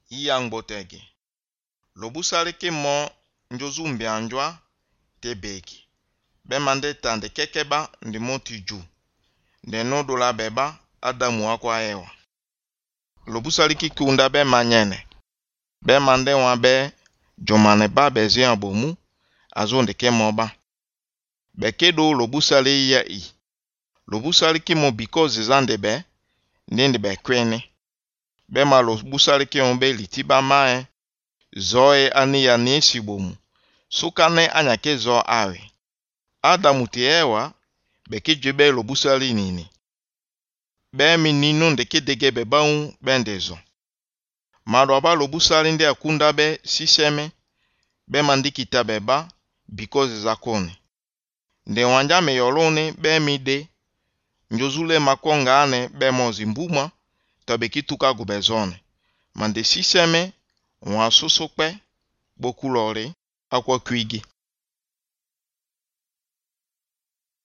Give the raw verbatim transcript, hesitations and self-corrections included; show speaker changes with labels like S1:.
S1: Yang botegi. Lobusari ki mo njozu mbianjwa te beki. Be mande tande kekeba ndi moti ju. De no dola beba adamu akwa ewa. Lobusari ki kunda be manyene. Be mande wa be jomane ba bezi abomu azonde ke moba. Be kedo lobusari ya i. Lobusari ki mo because zande be nende be kwene. Be ma lobusari ki onbe litiba mae zoe ani ya nesi bomu. Sukane anyake zo awe. Adamu te ewa beke jebe lobusari nini. Be mi ninu ndeke dege bebaun bendezo. Maroba lobusari nde akunda be siseme. Be mandikita beba because zakone. Nde wanja me yolone be mi de. Njozule makonga ane be mozi mbuma. Tabeki tuka gubezone. Mande siseme. Wa susukpe. Bokulore. Akwa kuigi.